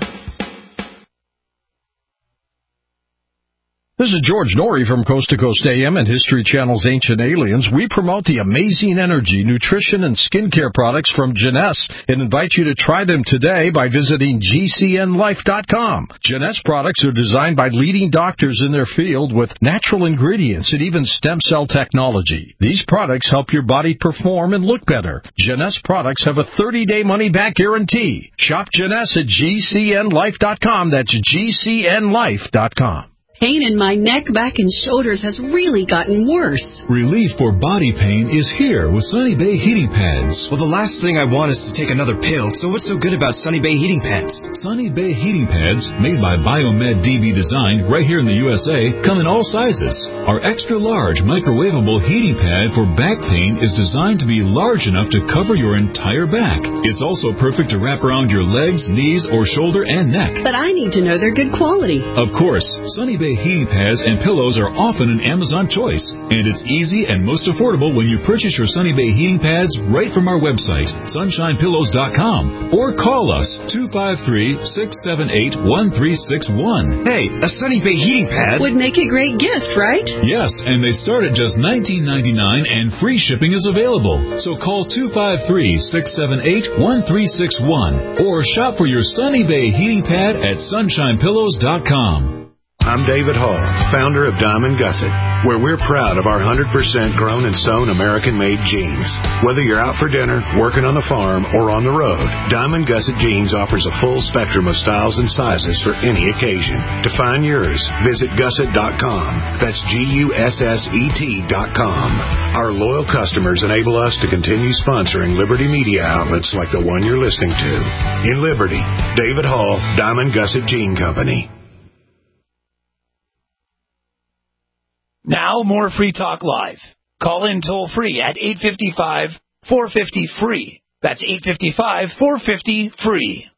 This is George Norrie from Coast to Coast A M and History Channel's Ancient Aliens. We promote the amazing energy, nutrition, and skincare products from Jeunesse and invite you to try them today by visiting G C N life dot com. Jeunesse products are designed by leading doctors in their field with natural ingredients and even stem cell technology. These products help your body perform and look better. Jeunesse products have a thirty-day money-back guarantee. Shop Jeunesse at G C N life dot com. That's G C N life dot com. Pain in my neck, back, and shoulders has really gotten worse. Relief for body pain is here with Sunny Bay heating pads. Well, the last thing I want is to take another pill, so what's so good about Sunny Bay heating pads? Sunny Bay heating pads, made by Biomed D B Design right here in the U S A, come in all sizes. Our extra-large microwavable heating pad for back pain is designed to be large enough to cover your entire back. It's also perfect to wrap around your legs, knees, or shoulder and neck. But I need to know they're good quality. Of course, Sunny Bay heating pads and pillows are often an Amazon choice, and it's easy and most affordable when you purchase your Sunny Bay heating pads right from our website, sunshine pillows dot com, or call us two five three, six seven eight, one three six one. Hey, a Sunny Bay heating pad would make a great gift, right? Yes, and they start at just nineteen ninety-nine and free shipping is available. So call two five three, six seven eight, one three six one or shop for your Sunny Bay heating pad at sunshine pillows dot com. I'm David Hall, founder of Diamond Gusset, where we're proud of our one hundred percent grown and sewn American-made jeans. Whether you're out for dinner, working on the farm, or on the road, Diamond Gusset Jeans offers a full spectrum of styles and sizes for any occasion. To find yours, visit gusset dot com. That's G U S S E T dot com. Our loyal customers enable us to continue sponsoring Liberty media outlets like the one you're listening to. In Liberty, David Hall, Diamond Gusset Jean Company. Now, more Free Talk Live. Call in toll-free at eight five five, four five zero, F R E E. That's eight five five, four five zero, F R E E.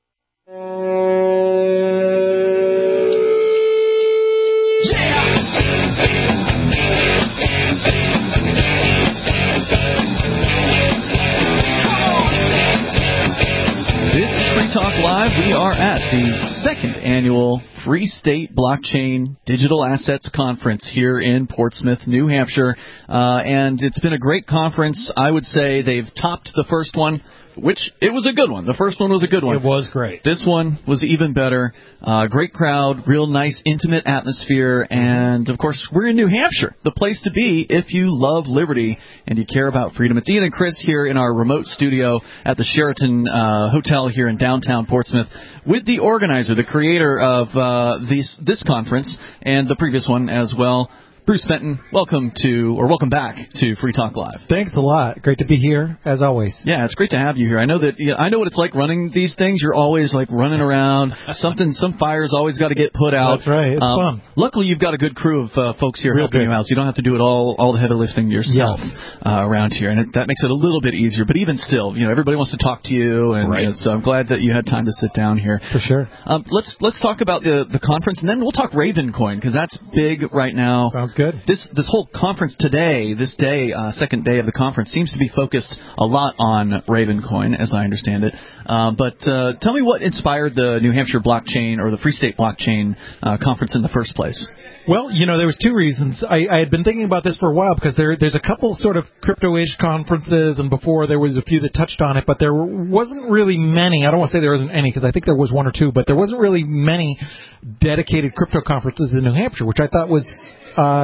This is Free Talk Live. We are at the second annual Free State Blockchain Digital Assets Conference here in Portsmouth, New Hampshire. Uh, and it's been a great conference. I would say they've topped the first one, which it was a good one. The first one was a good one. It was great. This one was even better. Uh, great crowd, real nice, intimate atmosphere, and, of course, we're in New Hampshire, the place to be if you love liberty and you care about freedom. It's Ian and Chris here in our remote studio at the Sheraton uh, Hotel here in downtown Portsmouth with the organizer, the creator of uh, this, this conference and the previous one as well, Bruce Fenton. Welcome to, or welcome back to Free Talk Live. Thanks a lot. Great to be here, as always. Yeah, it's great to have you here. I know that, you know, I know what it's like running these things. You're always like running around. Something, some fire's always got to get put out. That's right. It's um, fun. Luckily, you've got a good crew of uh, folks here Real helping good. you out. So you don't have to do it all, all the heavy lifting yourself Yes. uh, around here, and it, that makes it a little bit easier. But even still, you know, everybody wants to talk to you, and Right. you know, so I'm glad that you had time to sit down here. For sure. Um, let's let's talk about the the conference, and then we'll talk Ravencoin because that's big right now. Sounds good. This this whole conference today, this day, uh, second day of the conference, seems to be focused a lot on Ravencoin, as I understand it. Uh, but uh, tell me what inspired the New Hampshire Blockchain or the Free State Blockchain uh, conference in the first place. Well, you know, there was two reasons. I, I had been thinking about this for a while because there, there's a couple sort of crypto-ish conferences, and before there was a few that touched on it, but there wasn't really many. I don't want to say there wasn't any because I think there was one or two, but there wasn't really many dedicated crypto conferences in New Hampshire, which I thought was uh,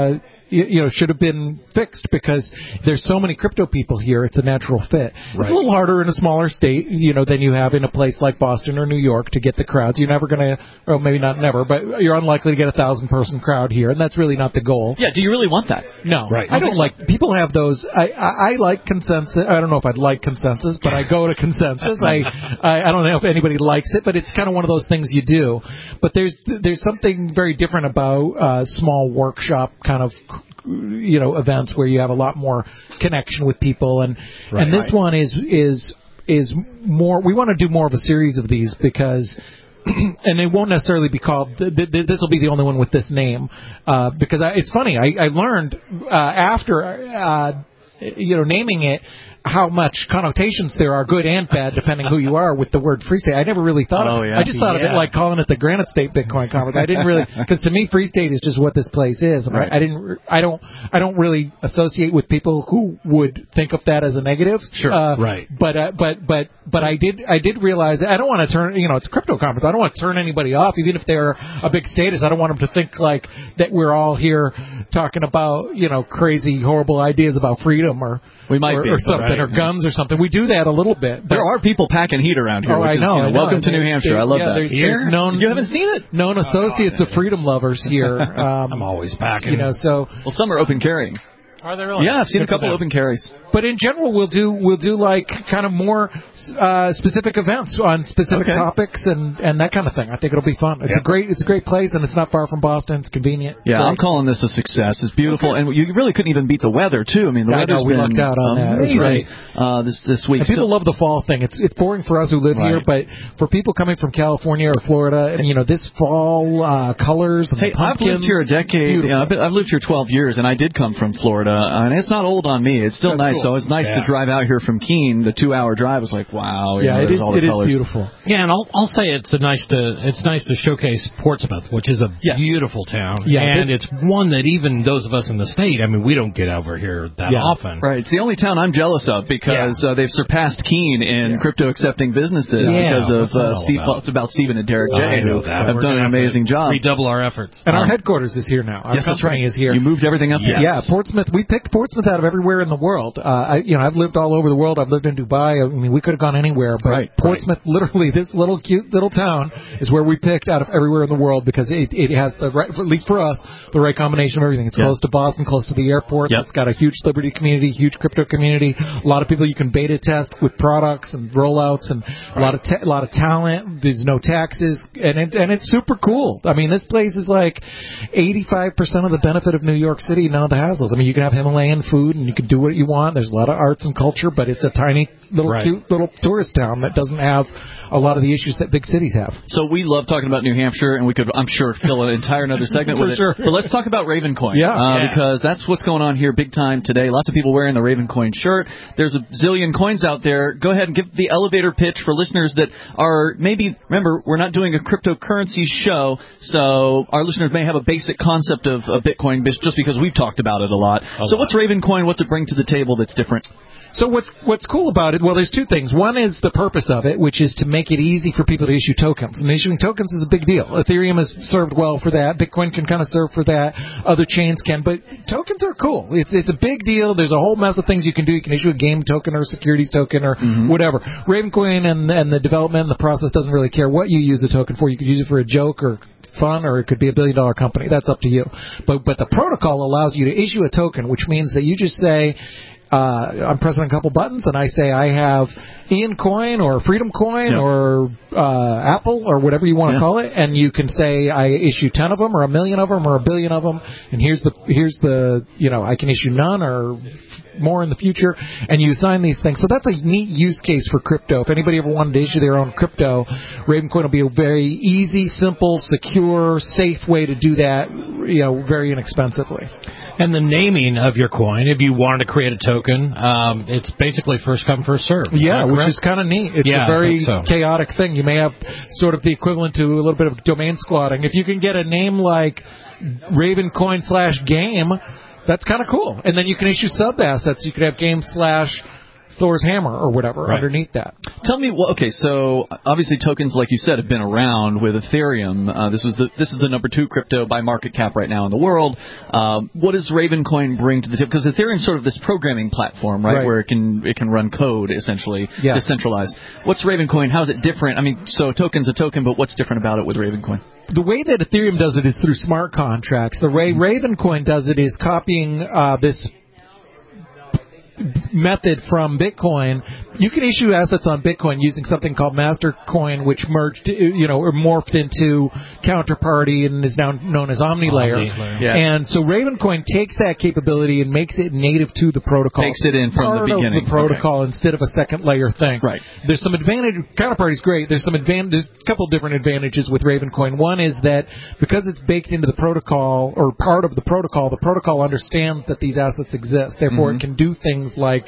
you, you know should have been fixed because there's so many crypto people here. It's a natural fit. Right. It's a little harder in a smaller state, you know, than you have in a place like Boston or New York to get the crowds. You're never going to, or maybe not never, but you're unlikely to get a thousand person crowd here, and that's really not the goal. Yeah. Do you really want that? No. Right. I don't like. People have those. I, I I like consensus. I don't know if I'd like consensus, but I go to consensus. I, I I don't know if anybody likes it, but it's kind of one of those things you do. But there's there's something very different about uh, small workshop kind of you know events where you have a lot more connection with people, and right, and this right. one is is is more. We want to do more of a series of these because. And it won't necessarily be called. Th- th- this will be the only one with this name, uh, because I, it's funny. I, I learned uh, after uh, you know naming it how much connotations there are, good and bad, depending who you are with the word Free State. I never really thought oh, of it. Yeah. I just thought yeah. of it like calling it the Granite State Bitcoin Conference. I didn't really, because to me, Free State is just what this place is. And right. I, I didn't, I don't, I don't really associate with people who would think of that as a negative. Sure. Uh, right. But, uh, but, but, but I did, I did realize I don't want to turn, you know, it's a crypto conference. I don't want to turn anybody off, even if they're a big status. I don't want them to think like that we're all here talking about, you know, crazy, horrible ideas about freedom or. We might or, be. Or something, right. or guns or something. We do that a little bit. There are people packing heat around here. Oh, I is, know, you know, I know. Welcome to New Hampshire. I love yeah, that. There's, there's known, you haven't seen it? Known associates of freedom lovers here. Um, I'm always packing. You know, so. Well, some are open carrying. Are there really? Yeah, I've seen Good a couple open carries. But in general, we'll do we'll do like kind of more uh, specific events on specific okay. topics and, and that kind of thing. I think it'll be fun. It's yeah. a great it's a great place and it's not far from Boston. It's convenient. It's yeah, great. I'm calling this a success. It's beautiful, okay. and you really couldn't even beat the weather too. I mean, the yeah, weather's I know, we been lucked out on amazing that. uh, this this week. And people so, love the fall thing. It's it's boring for us who live right. here, but for people coming from California or Florida, and you know this fall uh, colors and hey, the pumpkins. I've lived here a decade. You know, I've, been, I've lived here twelve years, and I did come from Florida, and it's not old on me. It's still That's nice. Cool. So it's nice yeah. to drive out here from Keene. The two-hour drive was like, wow. Yeah, know, it is. all the It colors. is beautiful. Yeah, and I'll I'll say it's a nice to it's nice to showcase Portsmouth, which is a yes. beautiful town. Yeah, and it, it's one that even those of us in the state, I mean, we don't get over here that yeah. often. Right. It's the only town I'm jealous of because yeah. uh, they've surpassed Keene in yeah. crypto accepting businesses yeah, because of uh, Steve. About? Well, it's about Stephen and Derek J, who that. have We're done an amazing job. Redouble our efforts. And um, our headquarters is here now. Our yes, that's right. Is here. You moved everything up yes. here. Yeah, Portsmouth. We picked Portsmouth out of everywhere in the world. Uh, I, you know, I've lived all over the world. I've lived in Dubai. I mean, we could have gone anywhere, but right, Portsmouth, right. literally, this little cute little town is where we picked out of everywhere in the world because it, it has the right, at least for us, the right combination of everything. It's yeah. close to Boston, close to the airport. Yep. It's got a huge Liberty community, huge crypto community. A lot of people you can beta test with products and rollouts, and right. a lot of ta- a lot of talent. There's no taxes, and it, and it's super cool. I mean, this place is like eighty-five percent of the benefit of New York City, none of the hassles. I mean, you can have Himalayan food and you can do what you want. There's a lot of arts and culture, but it's a tiny little right. cute little tourist town that doesn't have a lot of the issues that big cities have. So we love talking about New Hampshire, and we could, I'm sure, fill an entire another segment with sure. it. But let's talk about Ravencoin. Yeah. Uh, yeah. Because that's what's going on here big time today. Lots of people wearing the Ravencoin shirt. There's a zillion coins out there. Go ahead and give the elevator pitch for listeners that are maybe, remember, we're not doing a cryptocurrency show, so our listeners may have a basic concept of, of Bitcoin just because we've talked about it a lot. A so lot. what's Ravencoin? What's it bring to the table that's different? So what's what's cool about it? Well, there's two things. One is the purpose of it, which is to make it easy for people to issue tokens. And issuing tokens is a big deal. Ethereum has served well for that. Bitcoin can kind of serve for that. Other chains can, but tokens are cool. It's it's a big deal. There's a whole mess of things you can do. You can issue a game token or a securities token or mm-hmm. whatever. Ravencoin and and the development and the process doesn't really care what you use a token for. You could use it for a joke or fun, or it could be a billion dollar company. That's up to you. But but the protocol allows you to issue a token, which means that you just say, Uh, I'm pressing a couple buttons, and I say I have Ian Coin or Freedom Coin yep. or uh, Apple or whatever you want to yeah. call it, and you can say I issue ten of them or a million of them or a billion of them, and here's the here's the you know I can issue none or more in the future, and you sign these things. So that's a neat use case for crypto. If anybody ever wanted to issue their own crypto, Ravencoin will be a very easy, simple, secure, safe way to do that, you know, very inexpensively. And the naming of your coin, if you wanted to create a token, um, it's basically first come, first served. Yeah, which is kind of neat. It's yeah, a very so. chaotic thing. You may have sort of the equivalent to a little bit of domain squatting. If you can get a name like Ravencoin slash game, that's kind of cool. And then you can issue sub-assets. You could have game slash Thor's Hammer or whatever right. underneath that. tell me, well, okay, so obviously tokens, like you said, have been around with Ethereum. Uh, this was the this is the number two crypto by market cap right now in the world. Um, what does Ravencoin bring to the table? Because Ethereum's sort of this programming platform, right, right, where it can it can run code essentially, yeah. decentralized. What's Ravencoin? How is it different? I mean, so a token's a token, but what's different about it with Ravencoin? The way that Ethereum does it is through smart contracts. The way Ravencoin does it is copying uh, this method from Bitcoin. You can issue assets on Bitcoin using something called Mastercoin, which merged, you know, or morphed into Counterparty and is now known as OmniLayer. OmniLayer. Yeah. And so Ravencoin takes that capability and makes it native to the protocol. Makes it in from Part the beginning. of the protocol okay. instead of a second layer thing. Right. There's some advantage. Counterparty's great. There's some advantage. There's a couple different advantages with Ravencoin. One is that because it's baked into the protocol or part of the protocol, the protocol understands that these assets exist. Therefore, mm-hmm. it can do things like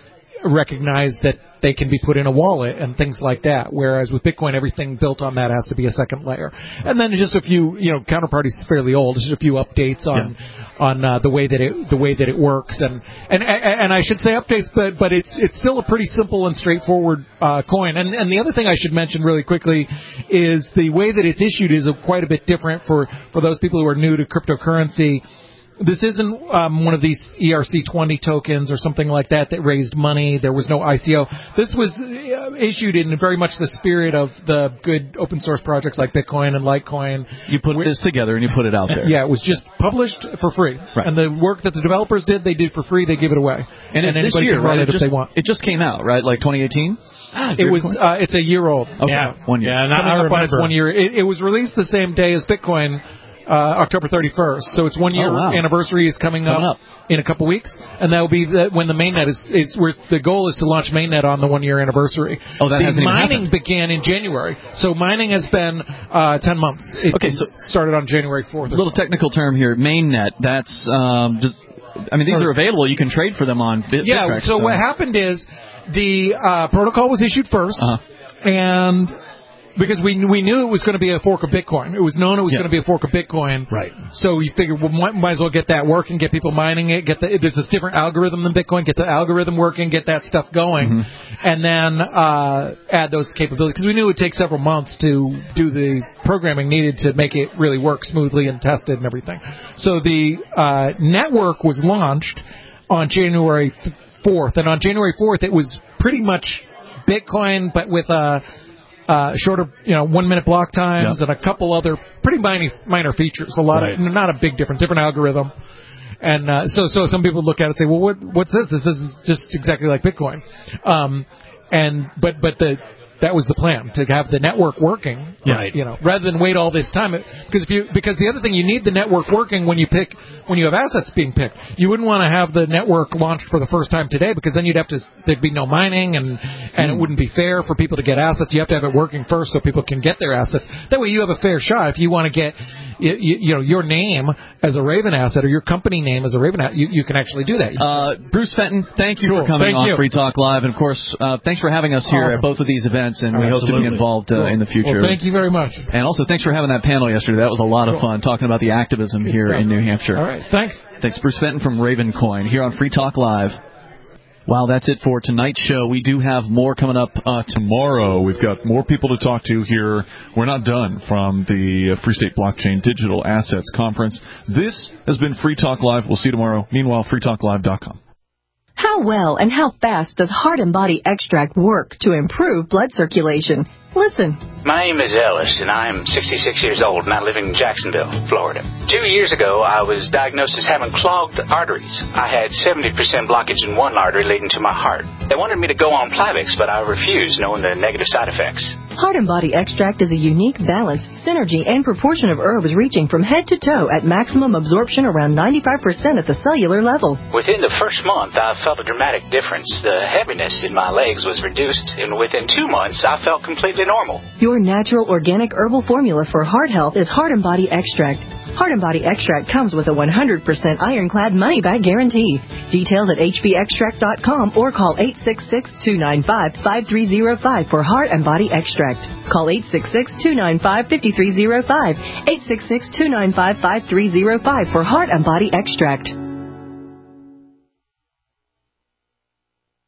recognize that they can be put in a wallet and things like that. Whereas with Bitcoin, everything built on that has to be a second layer. And then just a few, you know, Counterparty's fairly old. Just a few updates on yeah. on uh, the way that it the way that it works. And and and I should say updates, but but it's it's still a pretty simple and straightforward uh, coin. And and the other thing I should mention really quickly is the way that it's issued is a, quite a bit different for for those people who are new to cryptocurrency. This isn't um, one of these E R C twenty tokens or something like that that raised money. There was no I C O. This was uh, issued in very much the spirit of the good open source projects like Bitcoin and Litecoin. You put this together and you put it out there. Yeah, it was just published for free. Right. And the work that the developers did, they did for free. They give it away. And, and this anybody year, can run right? it, it just, if they want. It just came out, right? Like twenty eighteen? Ah, it was. Uh, it's a year old. Okay. Yeah, one year. Yeah, and I remember. On its one year. It, it was released the same day as Bitcoin. Uh, October thirty-first, so its one year oh, wow. anniversary is coming, coming up, up in a couple weeks, and that will be the, when the mainnet is. is where the goal is to launch mainnet on the one year anniversary. Oh, that the hasn't mining even happened. began in January, so mining has been uh, ten months. It okay, so started on January fourth. A little so. technical term here, mainnet. That's um, just. I mean, these are available. You can trade for them on Bit- yeah. Bitrex, So, so what happened is the uh, protocol was issued first, uh-huh. and. Because we we knew it was going to be a fork of Bitcoin. It was known it was yeah. going to be a fork of Bitcoin. Right. So you figured, well, might, might as well get that working, get people mining it, get the, there's this different algorithm than Bitcoin, get the algorithm working, get that stuff going, mm-hmm. and then uh, add those capabilities. Because we knew it would take several months to do the programming needed to make it really work smoothly and tested and everything. So the uh, network was launched on January fourth, and on January fourth it was pretty much Bitcoin, but with a Uh, shorter, you know, one-minute block times yep. and a couple other pretty minor, minor features. A lot right. of, not a big difference, different algorithm. And uh, so, so some people look at it and say, well, what, what's this? This is just exactly like Bitcoin. Um, and but but the that was the plan, to have the network working, yeah. you know, rather than wait all this time. Because if you, because the other thing, you need the network working when you pick, when you have assets being picked. You wouldn't want to have the network launched for the first time today, because then you'd have to, there'd be no mining, and and mm. it wouldn't be fair for people to get assets. You have to have it working first so people can get their assets. That way you have a fair shot. If you want to get, you, you know, your name as a Raven asset, or your company name as a Raven asset, you, you can actually do that. Uh, Bruce Fenton, thank you cool. for coming Thank on you. Free Talk Live, and of course, uh, thanks for having us here awesome. at both of these events. And we Absolutely. hope to be involved uh, cool. in the future. Well, thank you very much. And also, thanks for having that panel yesterday. That was a lot cool. of fun, talking about the activism Good here stuff. in New Hampshire. All right, thanks. Thanks, Bruce Fenton from Ravencoin, here on Free Talk Live. Wow, that's it for tonight's show. We do have more coming up uh, tomorrow. We've got more people to talk to here. We're not done from the Free State Blockchain Digital Assets Conference. This has been Free Talk Live. We'll see you tomorrow. Meanwhile, free talk live dot com. How well and how fast does Heart and Body Extract work to improve blood circulation? Listen. My name is Ellis, and I'm sixty-six years old, and I live in Jacksonville, Florida. Two years ago, I was diagnosed as having clogged arteries. I had seventy percent blockage in one artery leading to my heart. They wanted me to go on Plavix, but I refused, knowing the negative side effects. Heart and Body Extract is a unique balance, synergy, and proportion of herbs reaching from head to toe at maximum absorption around ninety-five percent at the cellular level. Within the first month, I felt a dramatic difference. The heaviness in my legs was reduced, and within two months, I felt completely normal. Your natural organic herbal formula for heart health is Heart and Body Extract. Heart and Body Extract comes with a one hundred percent ironclad money-back guarantee. Details at h b extract dot com or call eight six six, two nine five, five three zero five for Heart and Body Extract. Call eight six six, two nine five, five three zero five, eight six six, two nine five, five three zero five for Heart and Body Extract.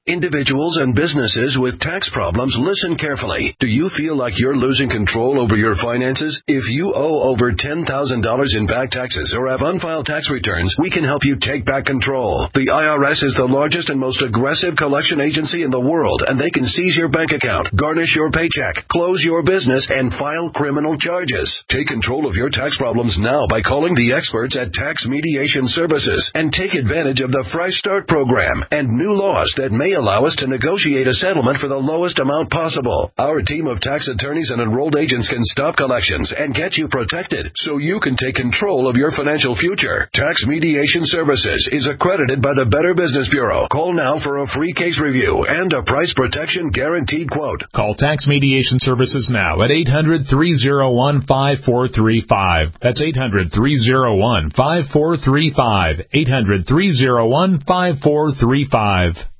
Individuals and businesses with tax problems, listen carefully. Do you feel like you're losing control over your finances? If you owe over ten thousand dollars in back taxes or have unfiled tax returns, we can help you take back control. The I R S is the largest and most aggressive collection agency in the world, and they can seize your bank account, garnish your paycheck, close your business, and file criminal charges. Take control of your tax problems now by calling the experts at Tax Mediation Services and take advantage of the Fresh Start program and new laws that may allow us to negotiate a settlement for the lowest amount possible. Our team of tax attorneys and enrolled agents can stop collections and get you protected so you can take control of your financial future. Tax Mediation Services is accredited by the Better Business Bureau. Call now for a free case review and a price protection guaranteed quote. Call Tax Mediation Services now at eight hundred, three oh one, five four three five. That's eight hundred, three oh one, five four three five. eight hundred, three oh one, five four three five.